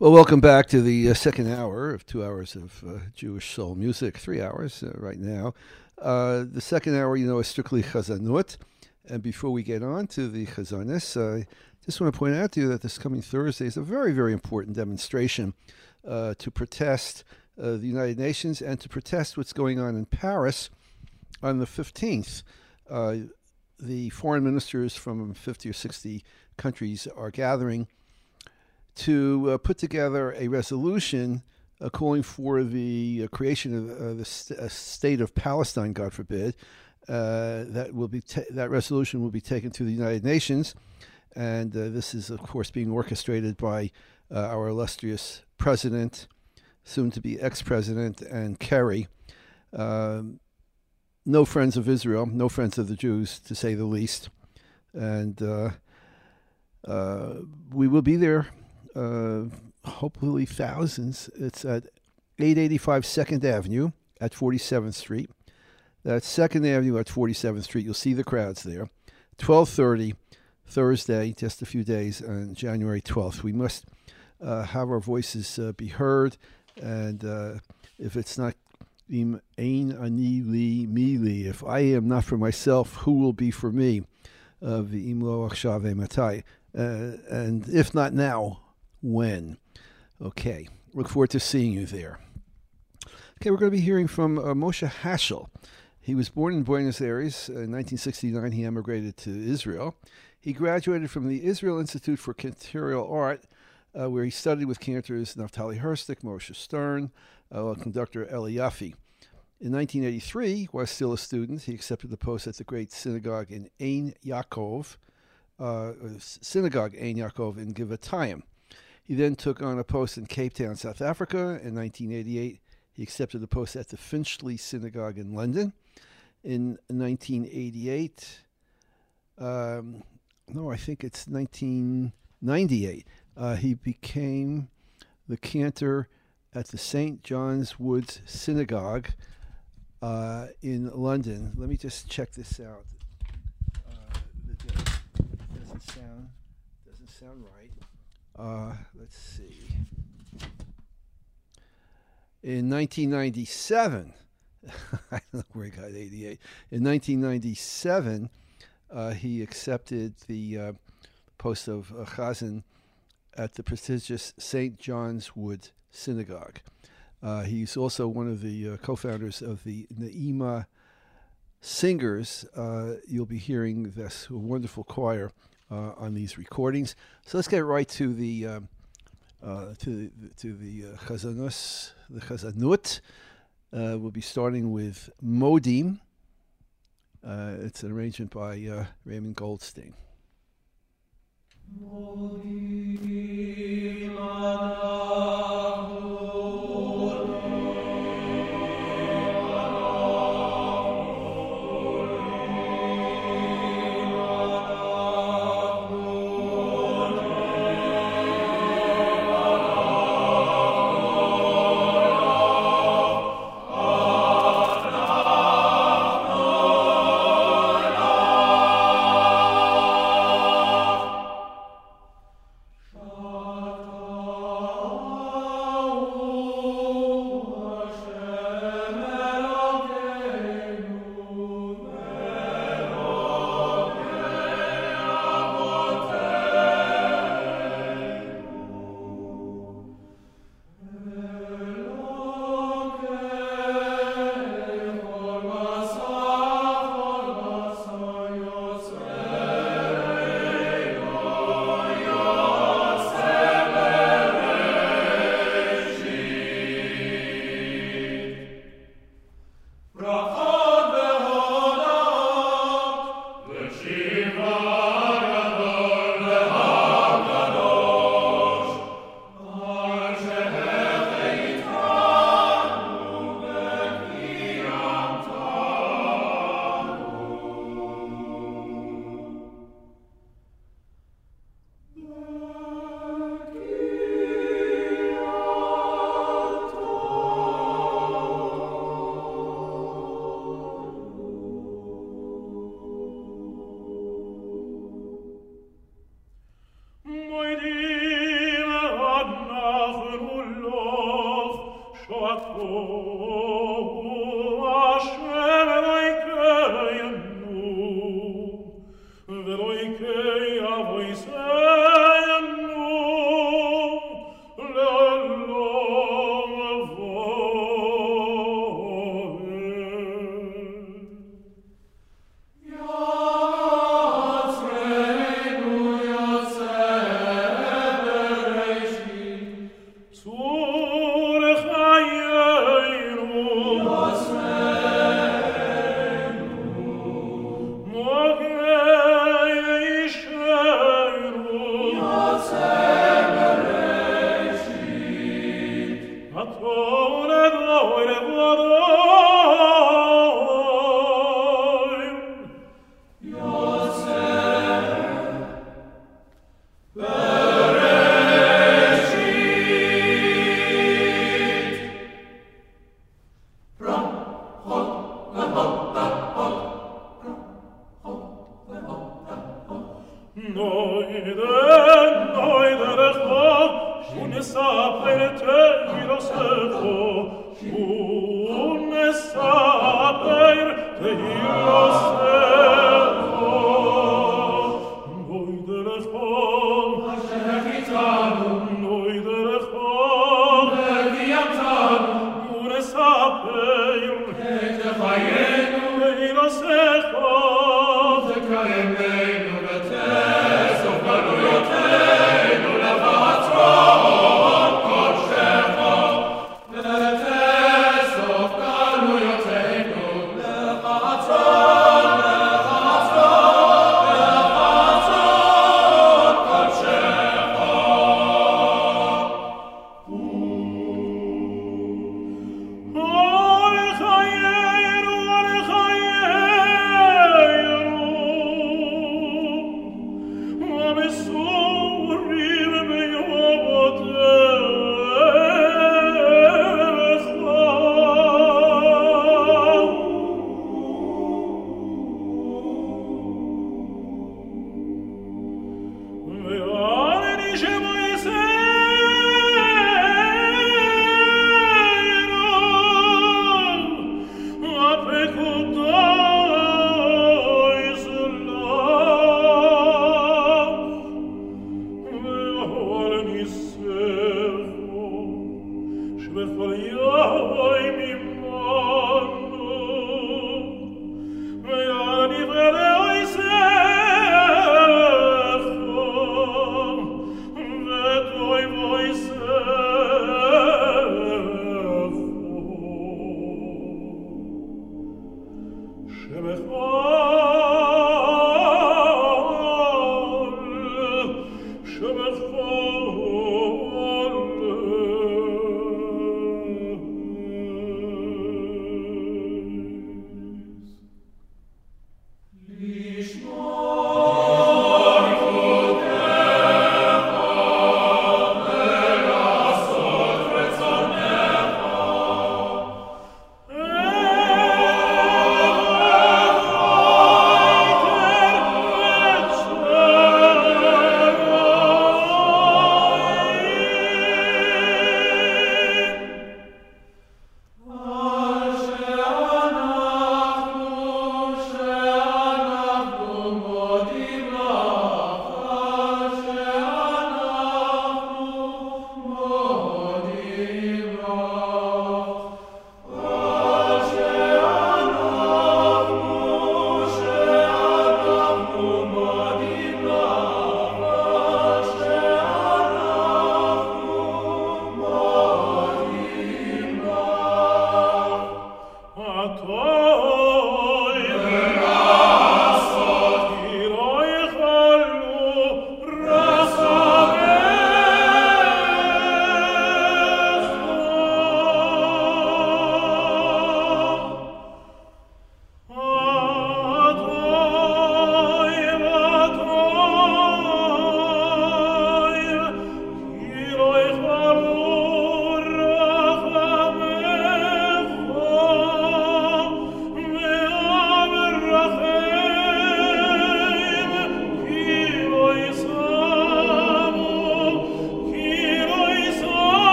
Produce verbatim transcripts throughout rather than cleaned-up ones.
Well, welcome back to the uh, second hour of two hours of uh, Jewish soul music, three hours uh, right now. Uh, the second hour, you know, is strictly Chazanut. And before we get on to the Chazanis, I just want to point out to you that this coming Thursday is a very, very important demonstration uh, to protest uh, the United Nations and to protest what's going on in Paris on the fifteenth. Uh, the foreign ministers from fifty or sixty countries are gathering to uh, put together a resolution uh, calling for the uh, creation of uh, the st- uh, state of Palestine, God forbid. Uh, that will be ta- that resolution will be taken to the United Nations, and uh, this is, of course, being orchestrated by uh, our illustrious president, soon-to-be ex-president, and Kerry. Um, no friends of Israel, no friends of the Jews, to say the least, and uh, uh, we will be there. Uh, hopefully thousands. It's at eight eighty-five second Avenue at forty-seventh Street. That's second Avenue at forty-seventh Street. You'll see the crowds there. twelve thirty, Thursday, just a few days on January twelfth. We must uh, have our voices uh, be heard, and uh, if it's not Im Ein Ani Li Mi Li, if I am not for myself, who will be for me? V'im lo achshav matai. And if not now, when? Okay, look forward to seeing you there. Okay, we're going to be hearing from uh, Moshe Heschel. He was born in Buenos Aires. In nineteen sixty-nine, he emigrated to Israel. He graduated from the Israel Institute for Cantorial Art, uh, where he studied with cantors Naftali Herstik, Moshe Stern, uh, conductor Eli Yaffe. In nineteen eighty-three, while still a student, he accepted the post at the great synagogue in Ein Yaakov, uh, synagogue Ein Yaakov in Givatayim. He then took on a post in Cape Town, South Africa. In nineteen eighty-eight, he accepted the post at the Finchley Synagogue in London. In nineteen eighty-eight, um, no, I think it's nineteen ninety-eight, uh, he became the cantor at the Saint John's Wood Synagogue uh, in London. Let me just check this out. Uh, it doesn't sound, doesn't sound right. Uh, let's see. In nineteen ninety-seven, I don't know where he got eighty-eight. In nineteen ninety-seven, uh, he accepted the uh, post of uh, Chazan at the prestigious Saint John's Wood Synagogue. Uh, he's also one of the uh, co-founders of the Ne'ima Singers. Uh, you'll be hearing this wonderful choir Uh, on these recordings. So let's get right to the uh, uh, to the to the uh, Chazanus, the Chazanut. Uh, we'll be starting with Modim. Uh, it's an arrangement by uh, Raymond Goldstein. Modim Oh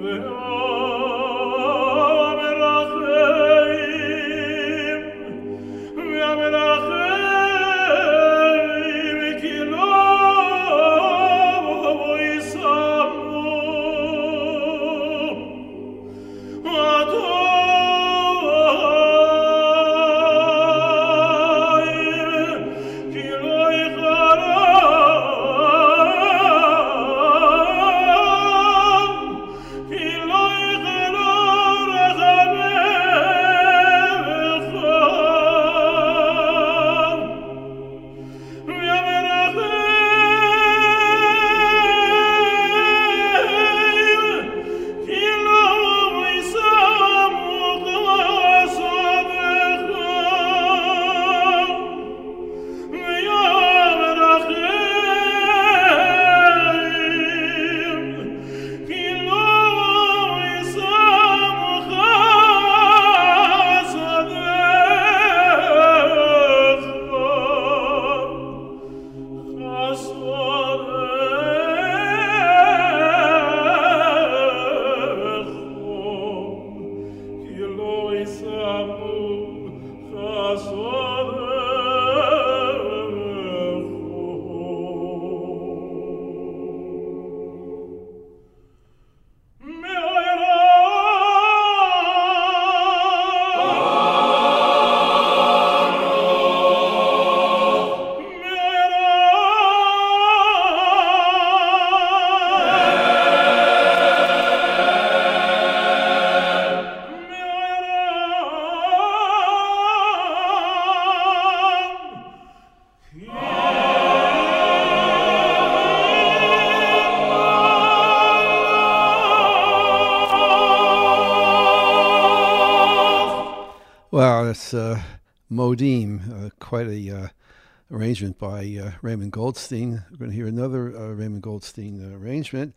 Wow, that's uh, Modim, uh, quite a uh, arrangement by uh, Raymond Goldstein. We're going to hear another uh, Raymond Goldstein uh, arrangement,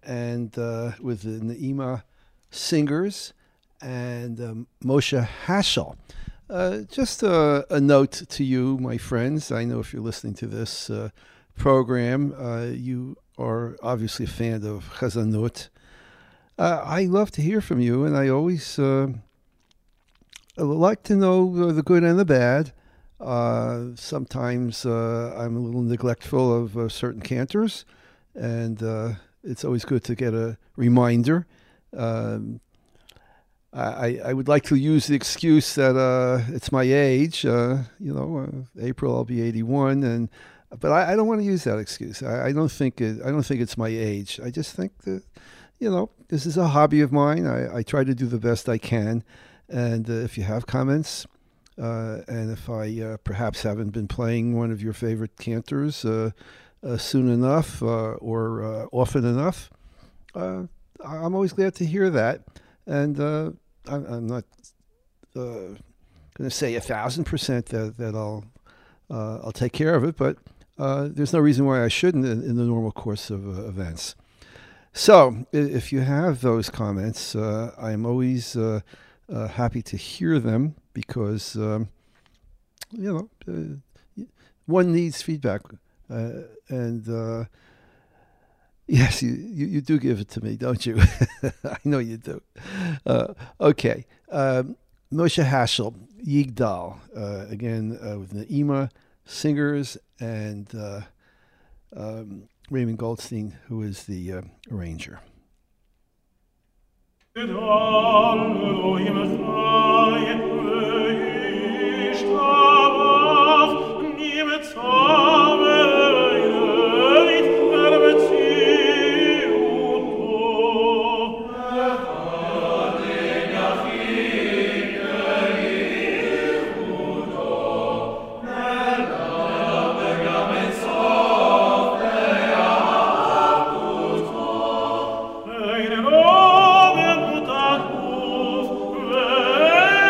and uh, with the Ne'ima Singers and um, Moshe Haschel. Uh, just a, a note to you, my friends. I know if you're listening to this uh, program, uh, you are obviously a fan of Chazanut. Uh, I love to hear from you, and I always uh, like to know the good and the bad. Uh, sometimes uh, I'm a little neglectful of uh, certain cantors, and uh, it's always good to get a reminder. Um, I, I would like to use the excuse that uh, it's my age. Uh, you know, uh, April I'll be eighty-one, and but I, I don't want to use that excuse. I, I don't think it, I don't think it's my age. I just think that, you know, this is a hobby of mine. I, I try to do the best I can, and uh, if you have comments, uh, and if I uh, perhaps haven't been playing one of your favorite cantors uh, uh, soon enough uh, or uh, often enough, uh, I'm always glad to hear that. And uh, I'm, I'm not uh, going to say a thousand percent that that I'll uh, I'll take care of it, but uh, there's no reason why I shouldn't in, in the normal course of uh, events. So if you have those comments, uh, I'm always uh, uh, happy to hear them because um, you know uh, one needs feedback, uh, and. Uh, Yes, you, you, you do give it to me, don't you? I know you do. Uh, okay. Um, Moshe Haschel, Yigdal, uh, again uh, with Ne'ima Singers and uh, um, Raymond Goldstein, who is the uh, arranger. Oh,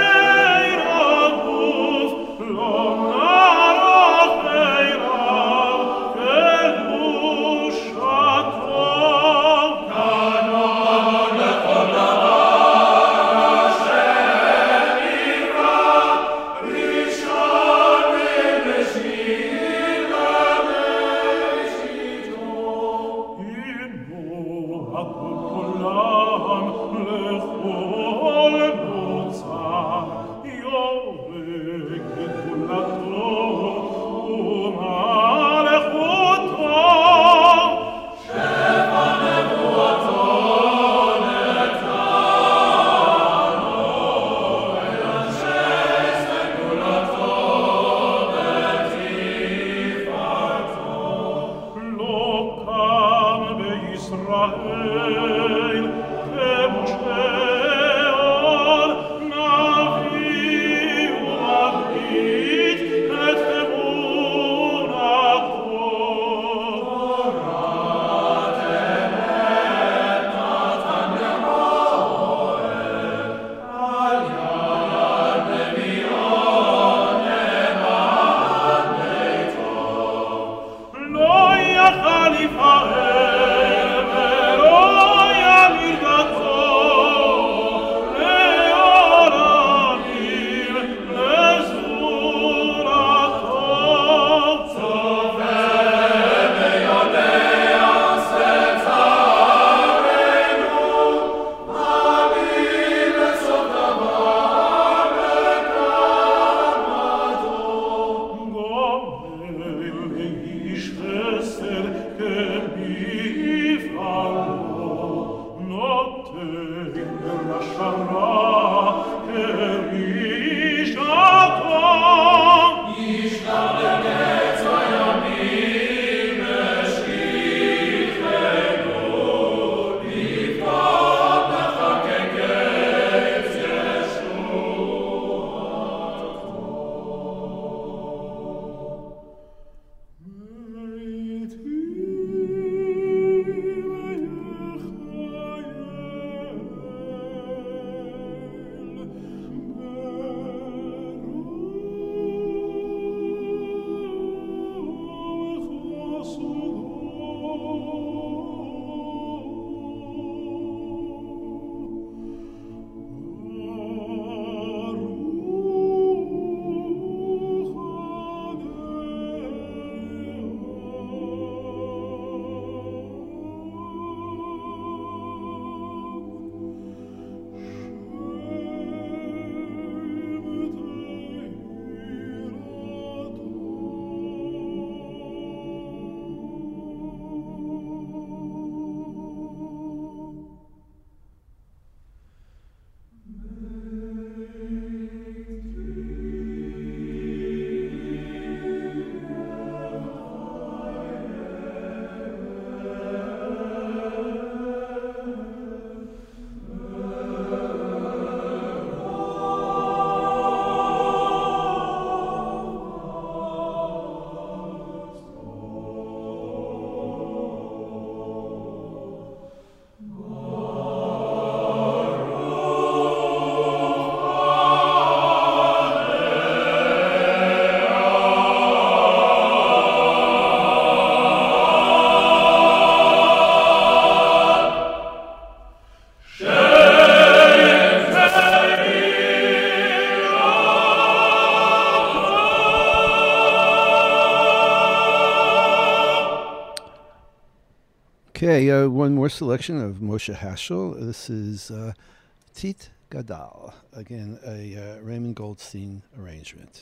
Okay, uh, one more selection of Moshe Haschel. This is uh, Tit Gadal, again a uh, Raymond Goldstein arrangement.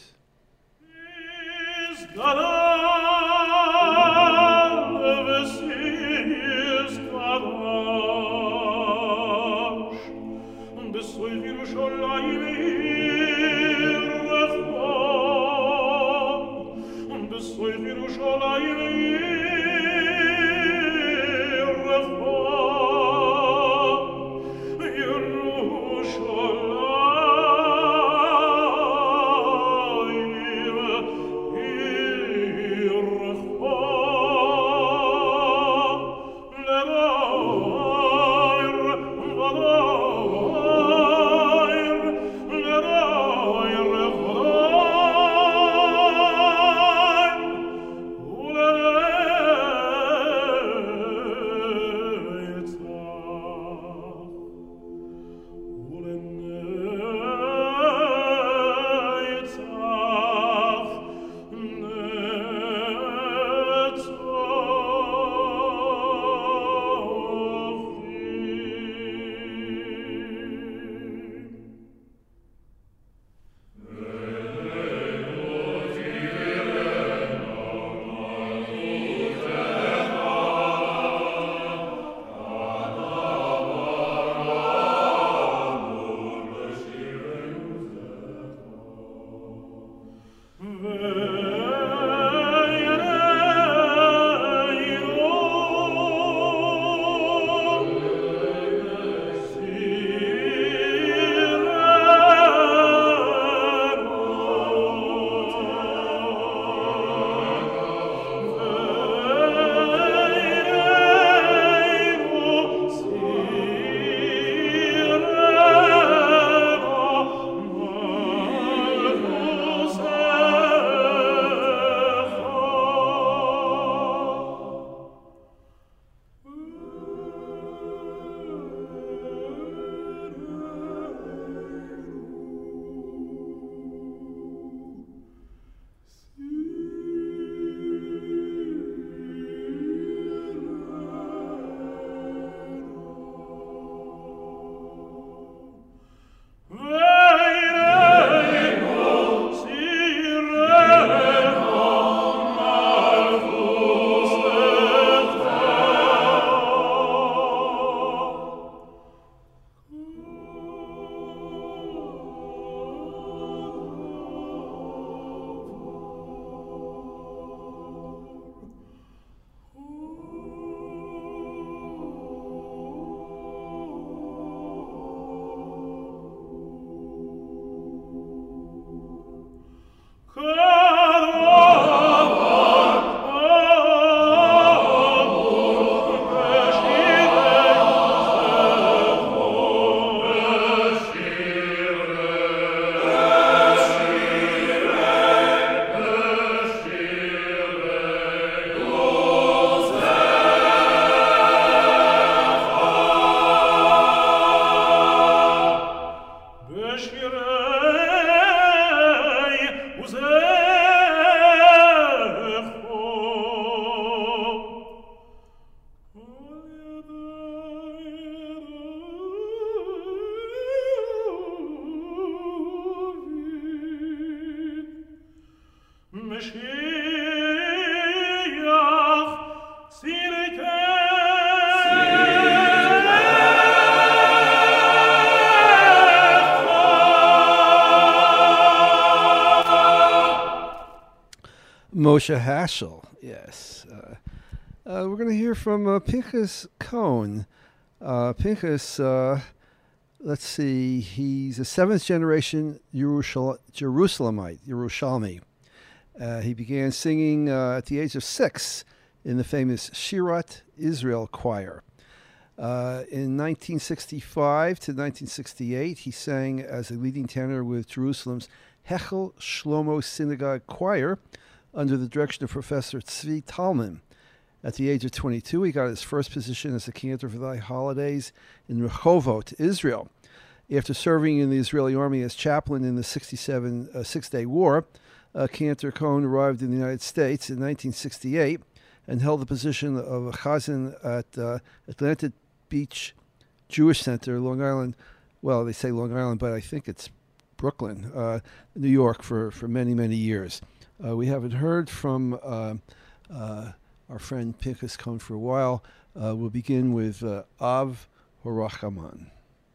Moshe Haschel, yes. Uh, uh, we're going to hear from uh, Pinchas Cohen. Uh, Pinchas, uh, let's see, he's a seventh generation Jerusalem, Jerusalemite, Yerushalmi. Uh, he began singing uh, at the age of six in the famous Shirat Israel choir. Uh, in nineteen sixty-five to nineteen sixty-eight, he sang as a leading tenor with Jerusalem's Hechel Shlomo Synagogue Choir under the direction of Professor Tzvi Talman. At the age of twenty-two, he got his first position as a cantor for the holidays in Rehovot, Israel. After serving in the Israeli army as chaplain in the sixty-seven uh, Six-Day War, uh, Cantor Cohen arrived in the United States in nineteen sixty-eight and held the position of a chazan at uh, Atlantic Beach Jewish Center, Long Island. Well, they say Long Island, but I think it's Brooklyn, uh, New York, for, for many, many years. Uh, we haven't heard from uh, uh, our friend Pinchas Cohen for a while. Uh, we'll begin with uh, Av Horachaman.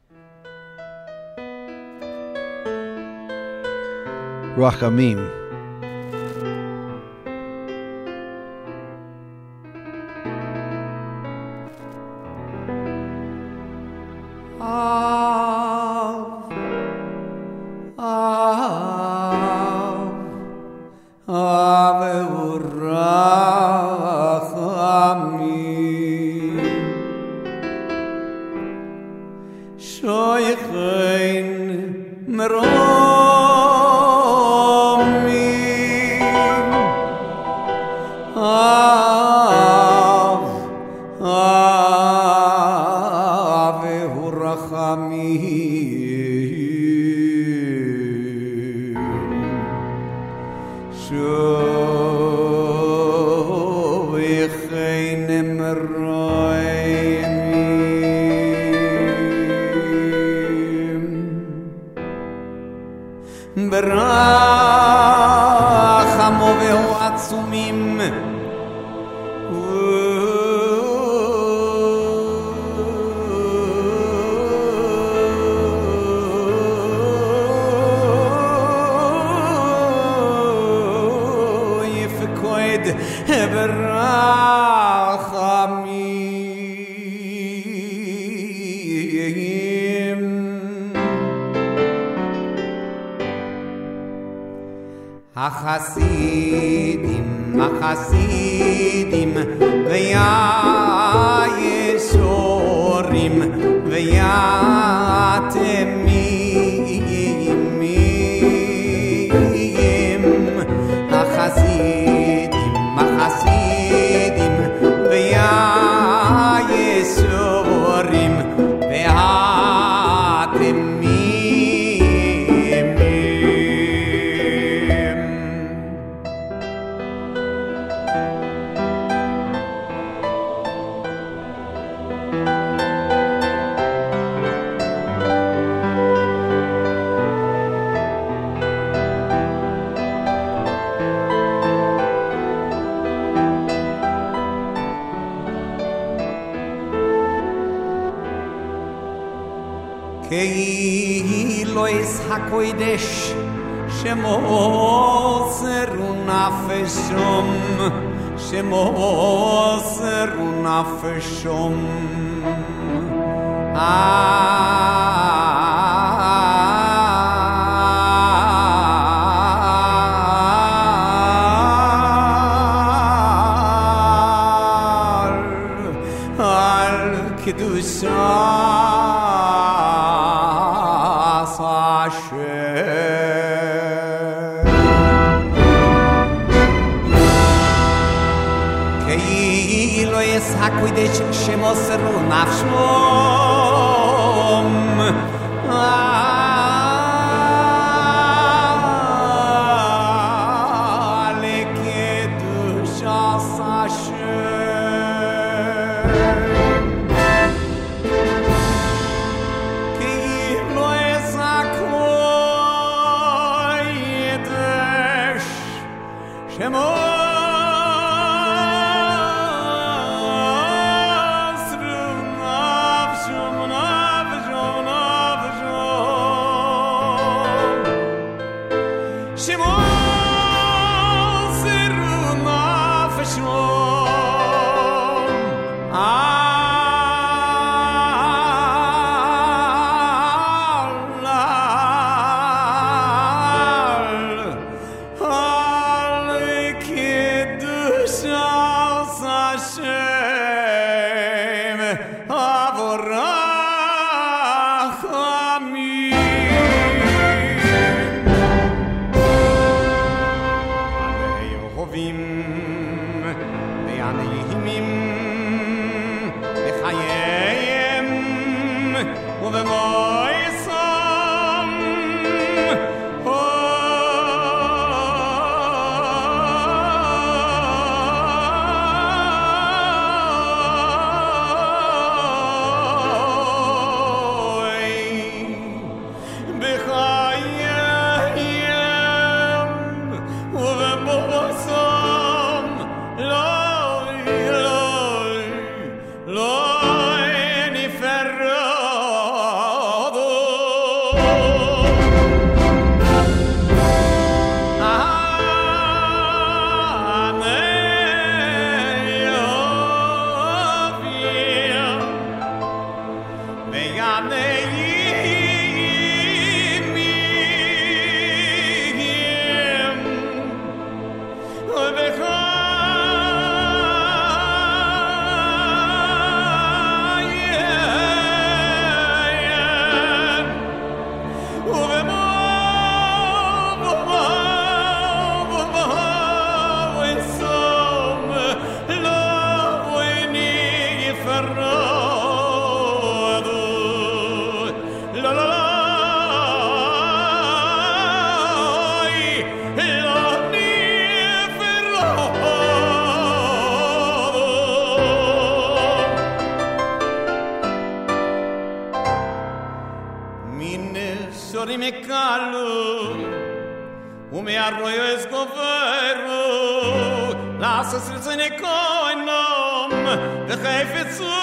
Rachamim. Achasidim, achasidim, veya yesorim, veya temimim. Achasidim, achasidim, veya yesorim, veya temimim. Lois hakoidesh shemos runafeshom shemos runafeshom al kedusha Hakodesh shemos runafshom ale kedushas Hashem ki lo esakodesh shemos Shemos Shori me kalu U me arroyo es govero Las es ne koinom De khayfet zu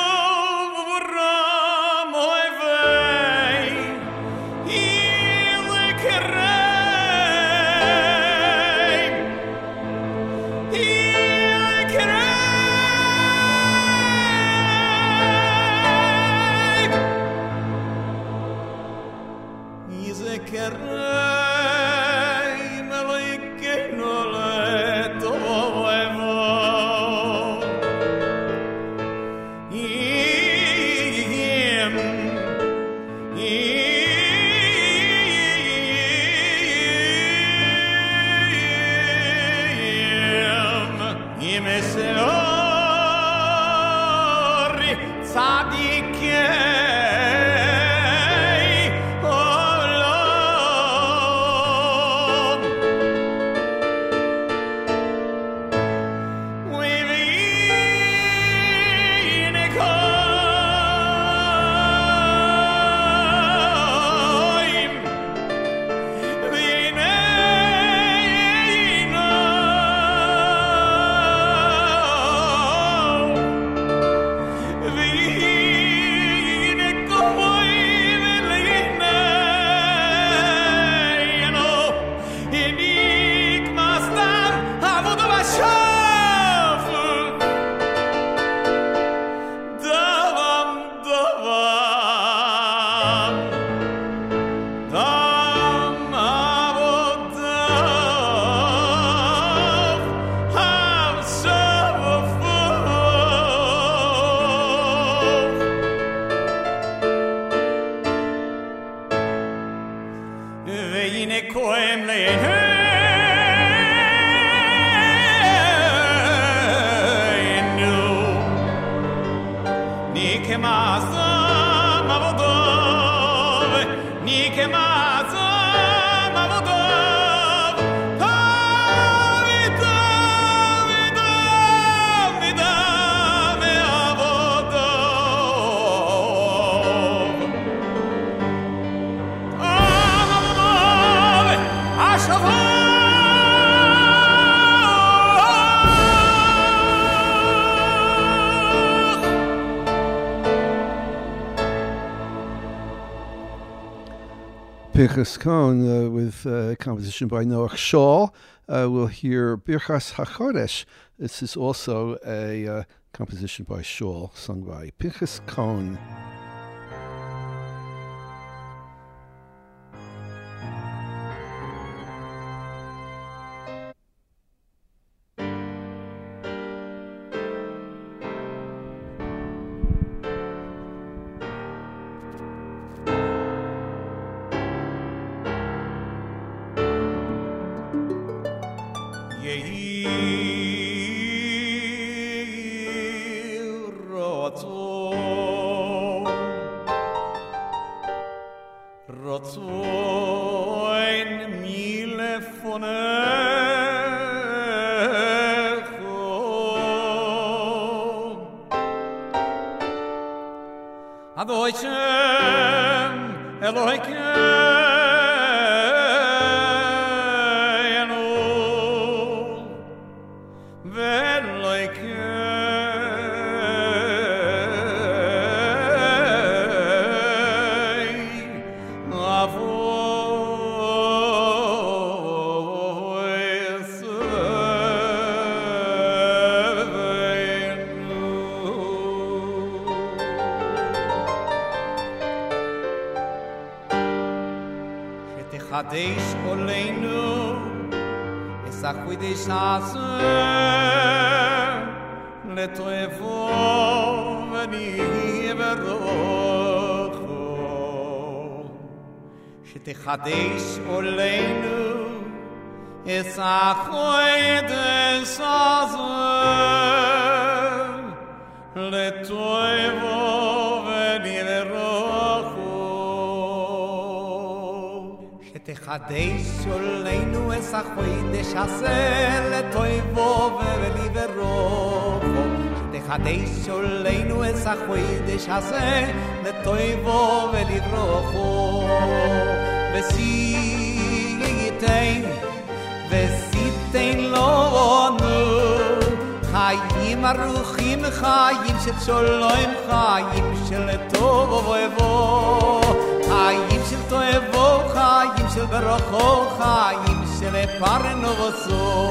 ram oy vey Il kerem Il kerem Is a kerem like no let over Im Im Im Seori Tzadike Veine koem leinu Nike mazam avodov Nike mazam avodov Vidam, vidam, vidam avodov Pinchas Cohen uh, with uh, a composition by Noach Shaul. Uh, we'll hear Birchas HaChodesh. This is also a uh, composition by Shaul, sung by Pinchas Cohen. Adoichem Elohikeinu Ve'elohikei Chadesh oleinu es achudesh hazeh letoevo v'niverocho shetechadesh oleinu es achudesh hazeh letoevo v'niverocho Techadesh oleinu es achodesh hazeh letoivo veliverocho Techadesh oleinu es achodesh hazeh letoivo veliverocho וסייתן וסייתן לנו חיים ארוכים חיים של שלום חיים של טוב ובוא חיים של טוב חיים של ברכה חיים של פרנסה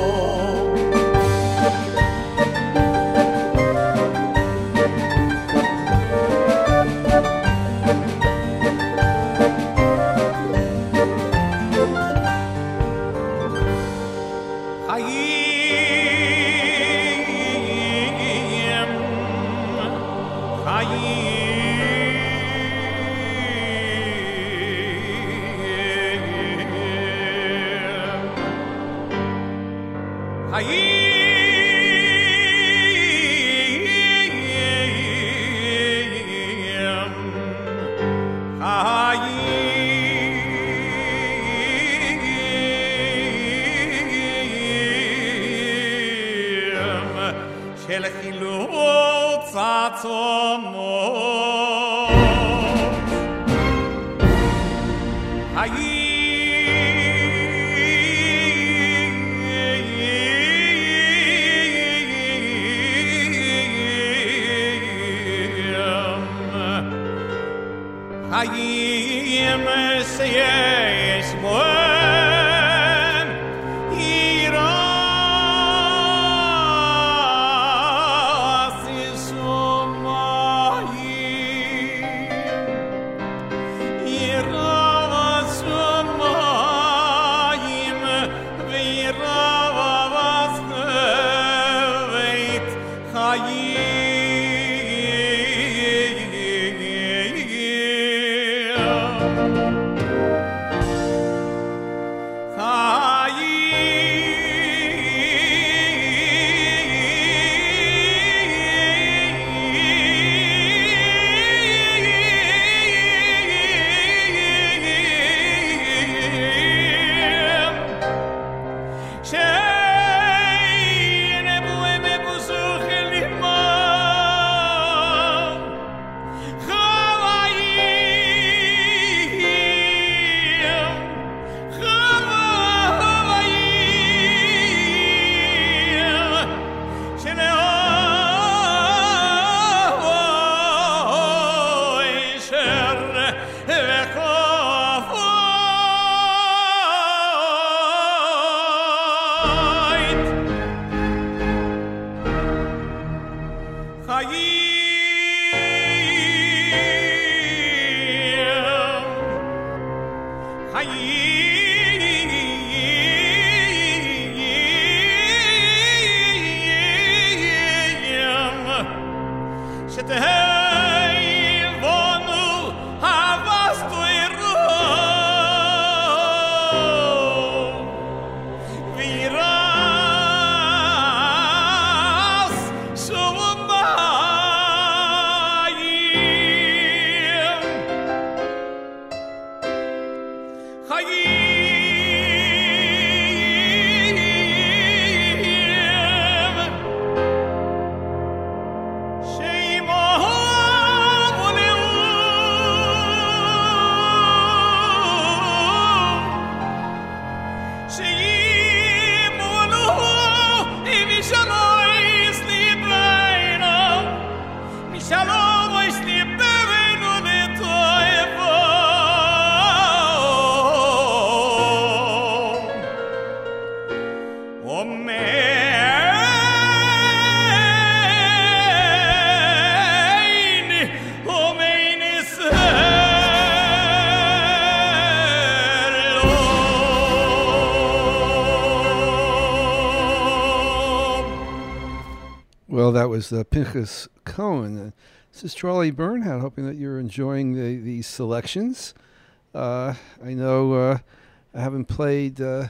Well, that was uh, Pinchas Cohen. Uh, this is Charlie Bernhardt, hoping that you're enjoying the, these selections. Uh, I know uh, I haven't played uh,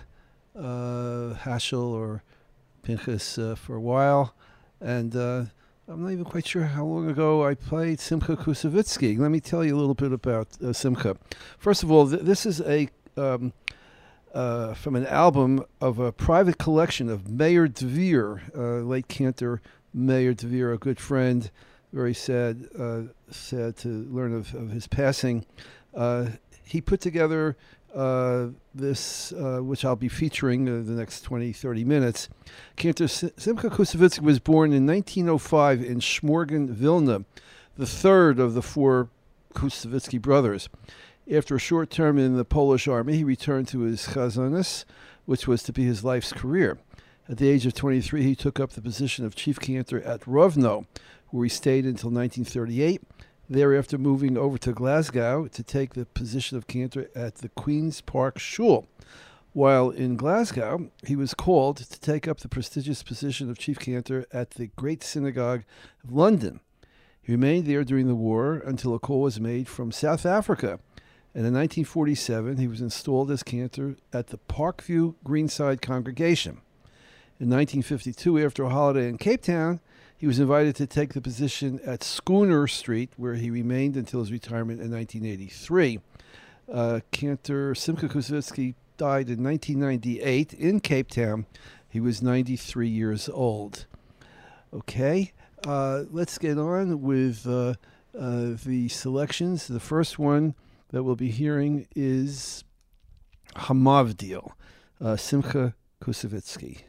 uh, Haschel or Pinchas uh, for a while, and uh, I'm not even quite sure how long ago I played Simcha Kusevitsky. Let me tell you a little bit about uh, Simcha. First of all, th- this is a um, uh, from an album of a private collection of Meir Dvir, uh, late cantor Meir Dvir, a good friend. Very sad, uh, sad to learn of, of his passing. Uh, he put together uh, this, uh, which I'll be featuring uh, the next twenty, thirty minutes. Cantor Simcha Kusevitsky was born in nineteen oh five in Shmorgan, Vilna, the third of the four Kusevitsky brothers. After a short term in the Polish army, he returned to his chazonis, which was to be his life's career. At the age of twenty-three, he took up the position of chief cantor at Rovno, where he stayed until nineteen thirty-eight, thereafter moving over to Glasgow to take the position of cantor at the Queen's Park Shul. While in Glasgow, he was called to take up the prestigious position of chief cantor at the Great Synagogue of London. He remained there during the war until a call was made from South Africa, and in nineteen forty-seven, he was installed as cantor at the Parkview Greenside congregation. In nineteen fifty-two, after a holiday in Cape Town, he was invited to take the position at Schooner Street, where he remained until his retirement in nineteen eighty-three. Uh, Cantor Simcha Kusevitsky died in nineteen ninety-eight in Cape Town. He was ninety-three years old. Okay, uh, let's get on with uh, uh, the selections. The first one that we'll be hearing is Hamavdil, uh, Simcha Kusevitsky.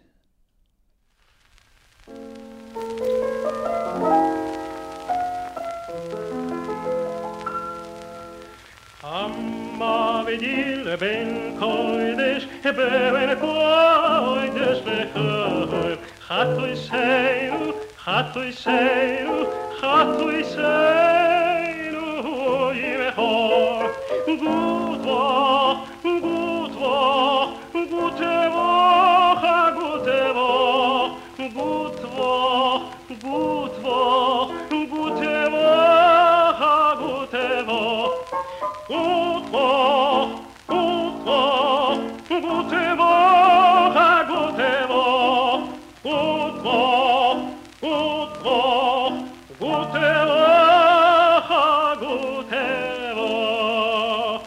Hamavdil ben kodesh ben kodesh lechor chatoy seinu chatoy seinu chatoy seinu yimechor gut vach gut vach gute vach gute vach gut vach gut vach gute vach gute vach gut vach gut vach gute vach gute vach gut vach gut vach gute vach gute vach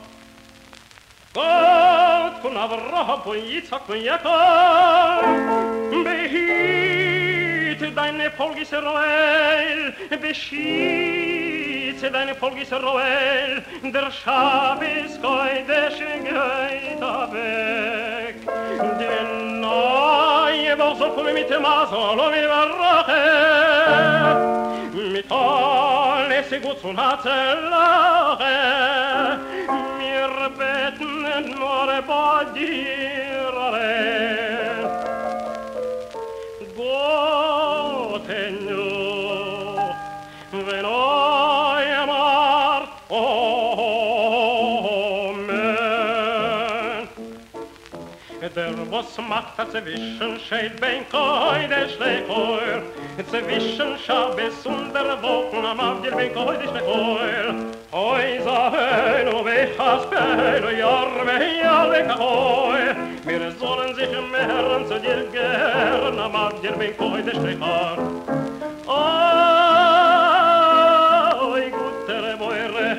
Gott von Avraham von Yitzchak von Jakob behüte deine Volk Israel, beschütze deine Volk Israel, der Schabes Kodesh geht weg. Den neue Woche soll kommen mit dem Masol und mit Barache, mit alles gut von Hatzelache. Wir beten nur bei dir allein. Gott en nu, wenn euer Mart, Amen. Der was macht hat zwischen Scheid bein Kodesh lechor, zwischen Schabes und der Wochen am Avdil bein Kodesh lechor. Oy zahenu bechaspenu yarme yalekhoy mir sollen sich mehren zu dir gern am Avdil bein Kodesh lechor. Oy gutere boire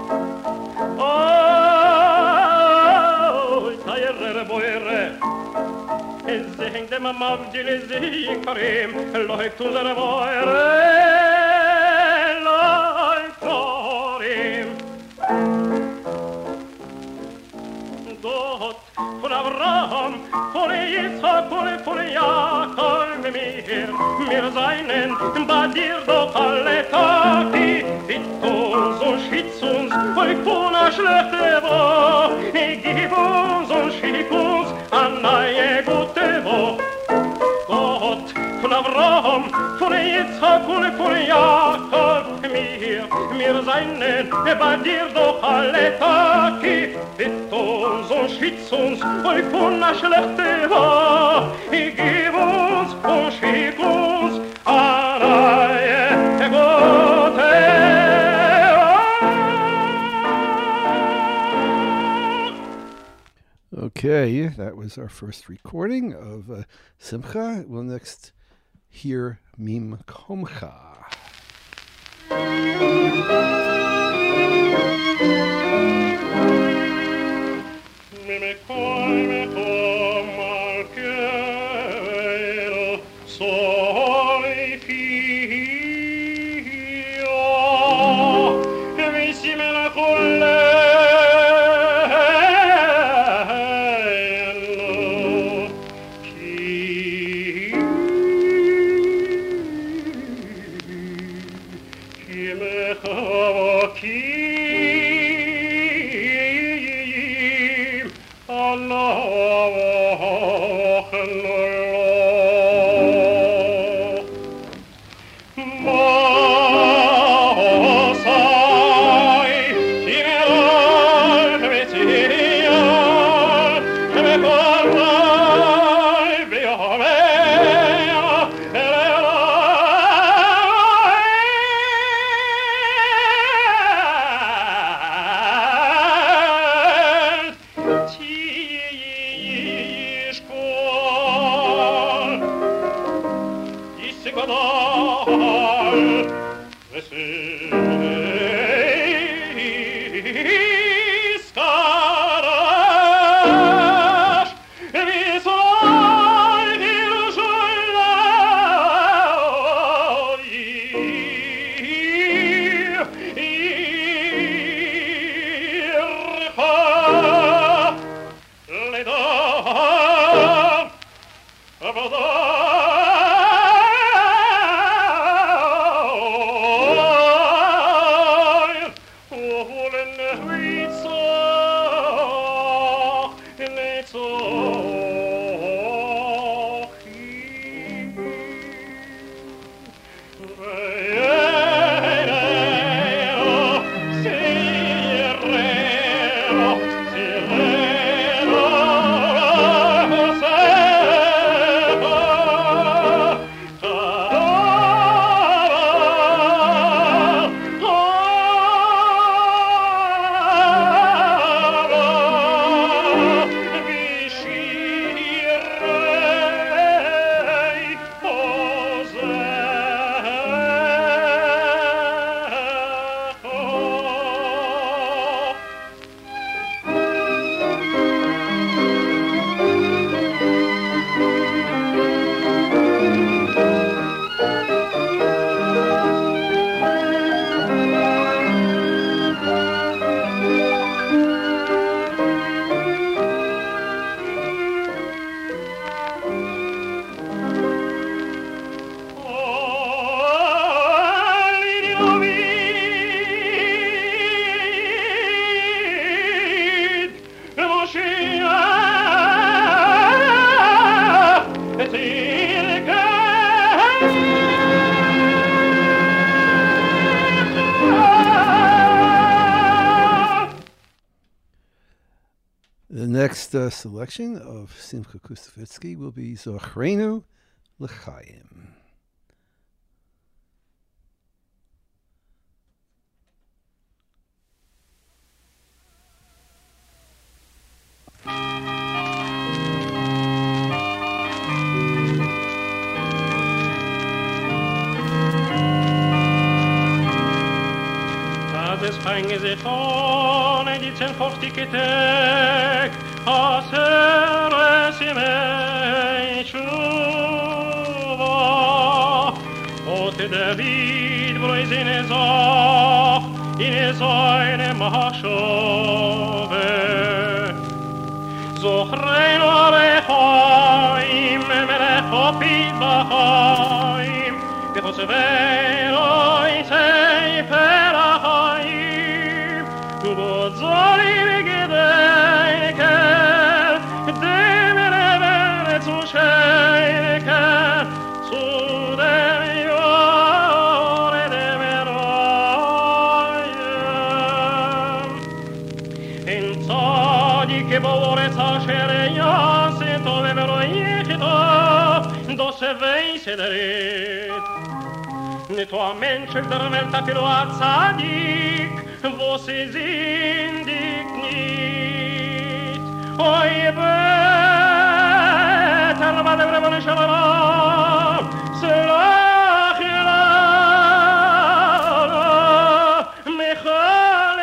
Oy tayere boire Ez hängt dem am Avdil ez karim loikt unsere boire loikt Gott von Abraham, von Yitzchak, von Jakob mir, mir seinen, bei dir doch alle Tage, bitt uns und schütz uns, euch von der schlechte Woche, gib uns und schick uns an eine gute Woche. Gott von Abraham, von Yitzchak und von Jakob mir, mir seinen, bei dir doch alle Tage, bitt uns und schütz uns, euch von der schlechte Woche, gib uns und schick uns an eine gute Woche. Okay, that was our first recording of uh, Simcha. We'll next hear Mim Komcha. Soy Next uh, selection of Simcha Kusevitsky will be Zochreinu L'Chaim. Das es fange sich an, in die zehnfachtige Tag, als er es im Eichluva. Und David, wo es in es auch, in es eine Machschove. Zochrein Orechoim, Melech Opid Bachoim, Bechosevei Roi Sefer Achoim, Gubot Zolim Gedenken, dem Reven zu schenken, zu dem Jore dem Eroyen. In Tzadik Boretz Asher Yasin Tovem Roichito, do se vei sederit. Ne tua mensch der Welt afilo a Tzadik, wo sie sindig nit. Oi bet, al badem rebon shalom, selach ilah, mechal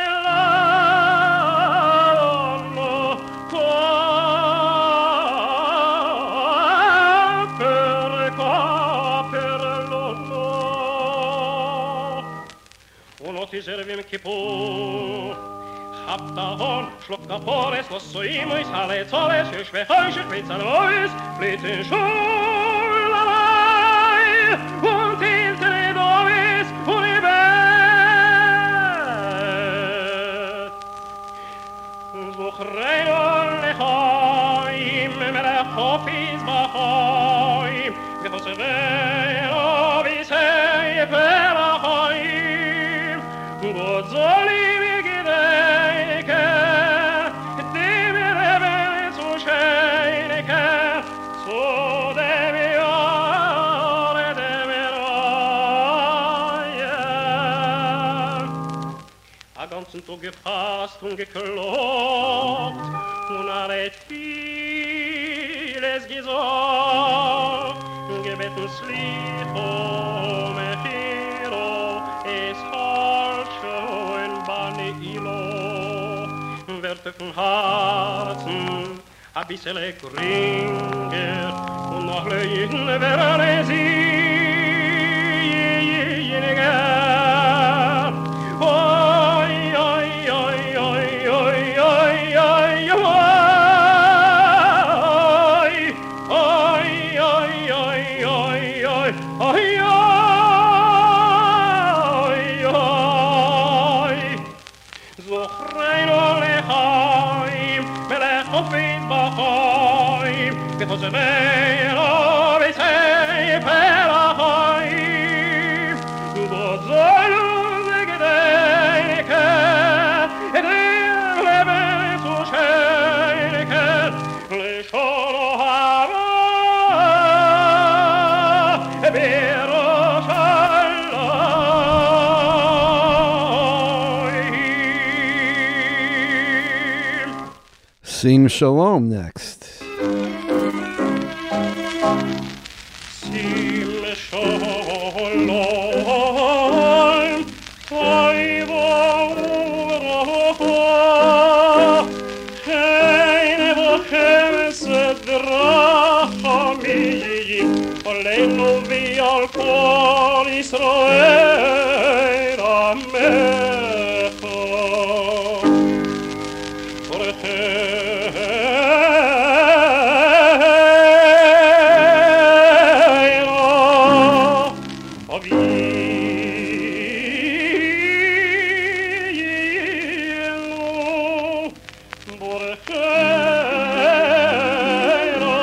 ilah, koper, koper, lono. Uno ti servim kippur, habt ahon, schluckt apores, los so imus, alle zolles, schwe heusche, spitzer lois, blitten schulalai, und hintere dovis, unibet. So זוכרנו לחיים מלך חופיס בחיים וחושבנו בספר החיים גוזלי בגדיקה דיבר אבן צושיניקה צודה ביור דברויה ganzen Tag gefasst und geklagt und hat vieles gesagt gebeten Slicho Mechiro es halt schon Bani Ilo werte von Herzen a bissel gringer und noch leiden werden sie because of me, oh, we say, Perahim, God's all the day, and in heaven to shake, le sholo hava, bero shalom. Sing Shalom next. Israel amecha Orecheira Avinu Borecheira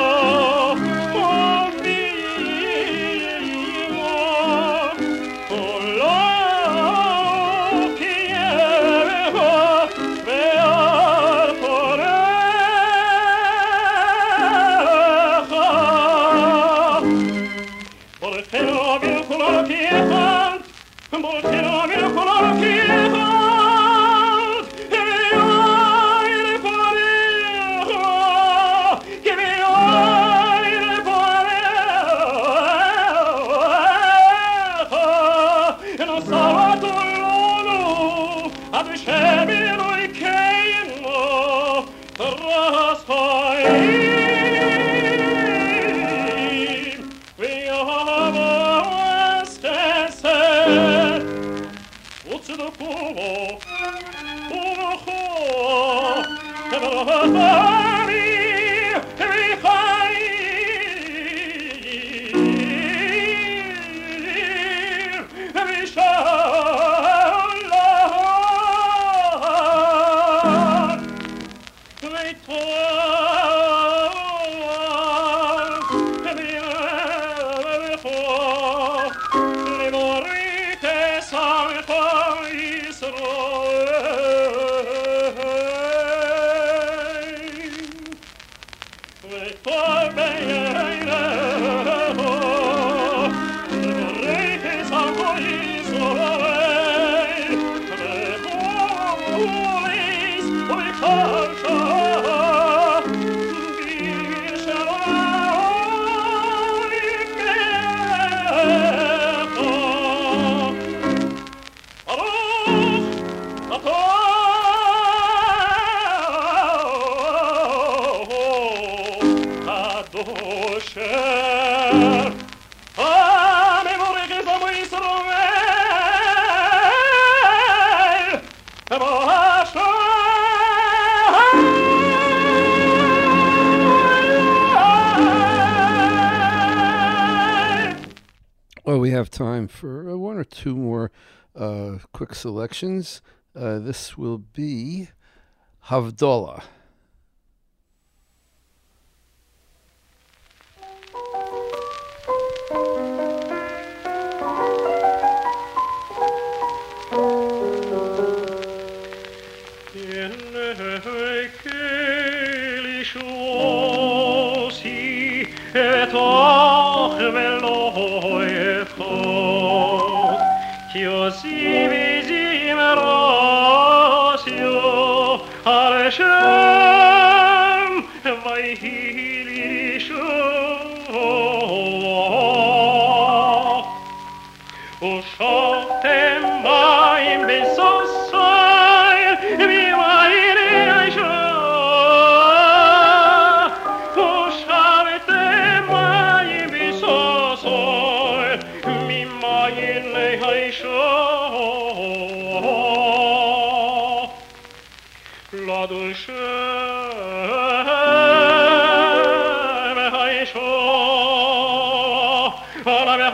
Well, we have time for uh, one or two more uh, quick selections. Uh, this will be Havdalah. shosi et och velo efot Kiosi vizim rosio al shem vayhili shu O shotem maim besosai vi maire aisho O shotem maim besosai mi maire aisho La dushe me aisho la me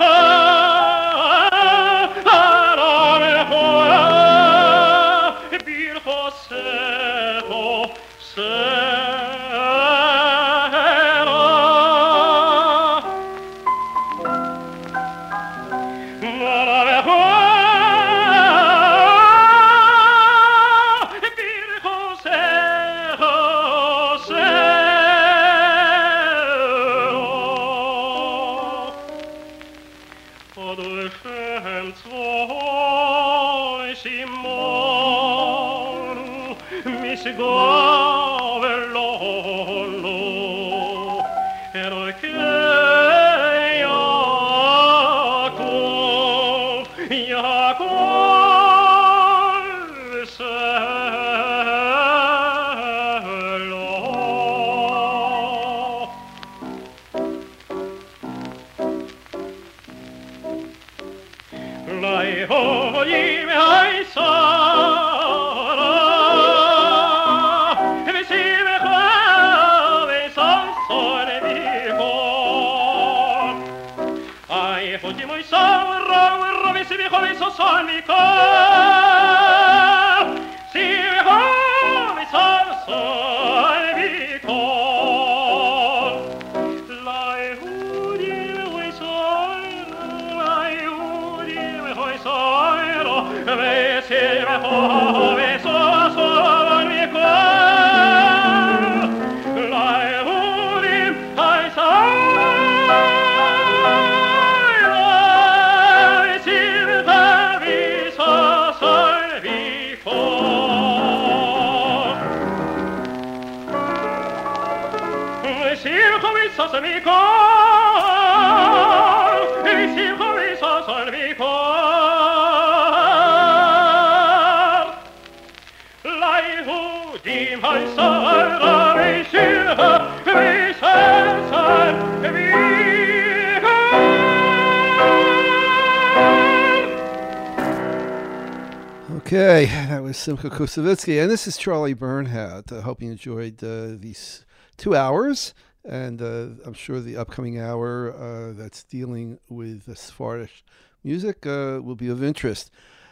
Okay, that was Simcha Kusevitsky, and this is Charlie Bernhardt. I hope you enjoyed uh, these two hours, and uh, I'm sure the upcoming hour uh, that's dealing with the Sephardic music uh, will be of interest.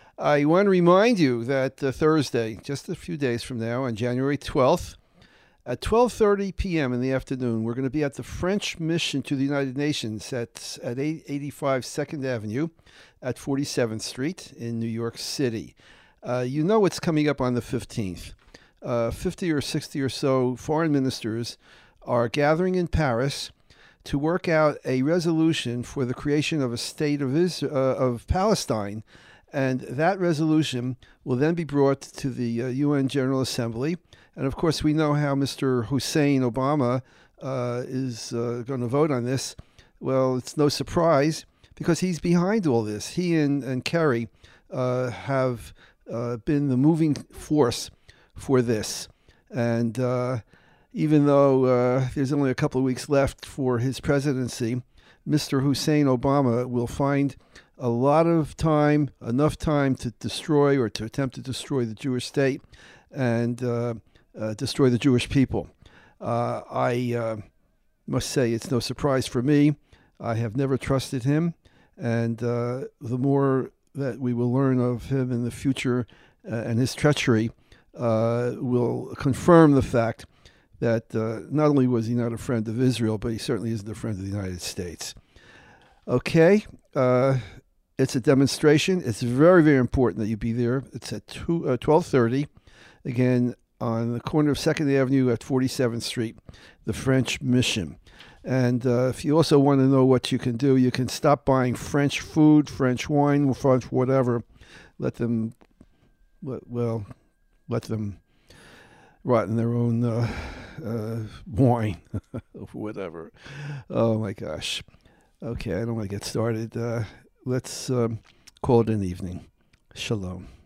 I want to remind you that uh, Thursday, just a few days from now, on January twelfth, at twelve thirty p.m. in the afternoon, we're going to be at the French Mission to the United Nations at, at eight eighty-five second Avenue at forty-seventh Street in New York City. Uh, you know what's coming up on the fifteenth. Uh, fifty or sixty or so foreign ministers are gathering in Paris to work out a resolution for the creation of a state of, Israel, uh, of Palestine. And that resolution will then be brought to the uh, U N General Assembly. And of course, we know how Mister Hussein Obama uh, is uh, going to vote on this. Well, it's no surprise because he's behind all this. He and, and Kerry uh, have uh, been the moving force for this. And uh, even though uh, there's only a couple of weeks left for his presidency, Mister Hussein Obama will find a lot of time, enough time to destroy or to attempt to destroy the Jewish state and uh, uh, destroy the Jewish people. Uh, I uh, must say it's no surprise for me. I have never trusted him, and uh, the more that we will learn of him in the future uh, and his treachery uh, will confirm the fact that uh, not only was he not a friend of Israel, but he certainly isn't a friend of the United States. Okay, uh, it's a demonstration. It's very, very important that you be there. It's at twelve thirty. Again, on the corner of second Avenue at forty-seventh Street, the French Mission. And uh, if you also want to know what you can do, you can stop buying French food, French wine, French whatever. Let them, well, let them rot in their own uh, uh, wine, whatever. Oh, my gosh. Okay, I don't want to get started. Uh, let's um, call it an evening. Shalom.